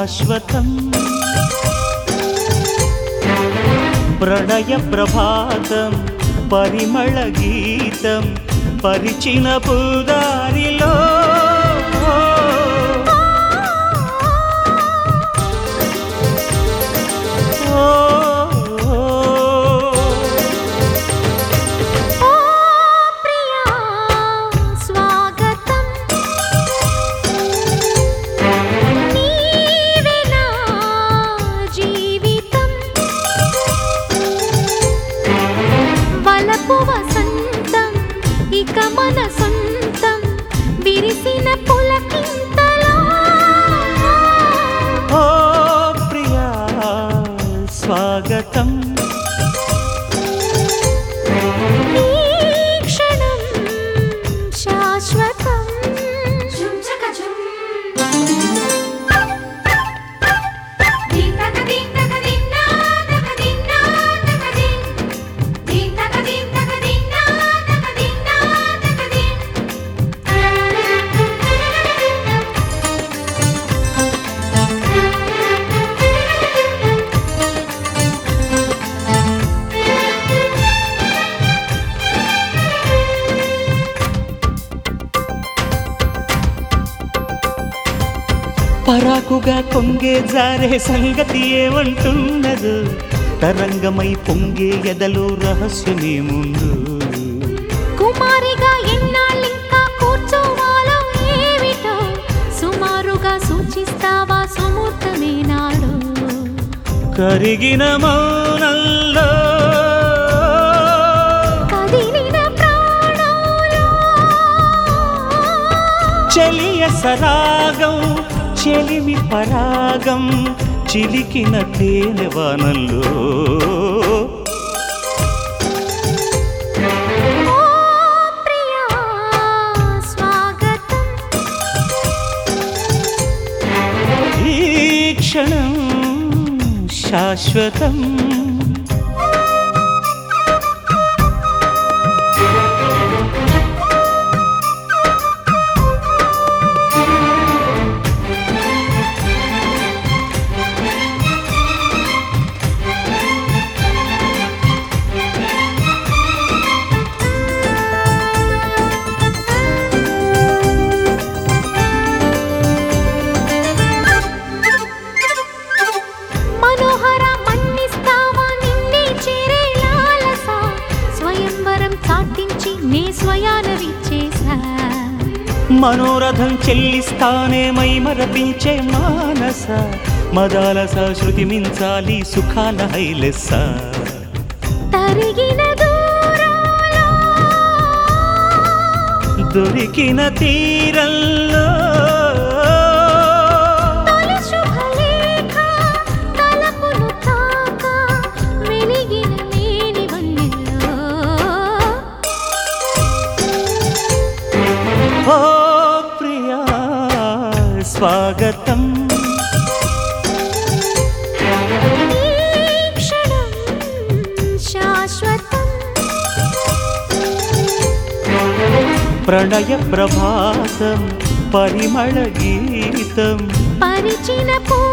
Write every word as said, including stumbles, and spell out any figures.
శాశ్వతం ప్రణయ ప్రభాతం పరిమళ గీతం పరిచిన పుదారిలో మన సొంతం విరిసిన పులకింతలో ఓ ప్రియా స్వాగతం ఈ క్షణం శాశ్వతం పరాకుగా పొంగే జారే సంగతి ఏమంటున్నదు తరంగమై పొంగే ఎదలో రహస్యమేముందు కుమారిగా ఎన్నాళ్ళింకా కూర్చోవాలో ఏమిటో సుమారుగా సూచిస్తావా సుమూర్తమే నాడు కరిగిన మౌనంలో కదిలిన ప్రాణంలో చెలియ సరాగం చెలిమి పరాగం చిలికిన తేనెవానల్లో ఓ ప్రియా స్వాగతం ఈ క్షణం శాశ్వతం నే స్వయాన విచ్చేసా మనోరథం చెల్లిస్తానే మై మరపించే మానస మదాలస శృతి మించాలి సుఖాల హైలెస్స తరిగిన దూరాలో దొరికిన తీరంలో తొలి శుభలేఖ తలపును తాక వెలిగిన లేని వన్నెల్లో ఓ ప్రియా స్వాగతం ఈ క్షణం శాశ్వతం ప్రణయ ప్రభాతం పరిమళ గీతం పరిచిన పూ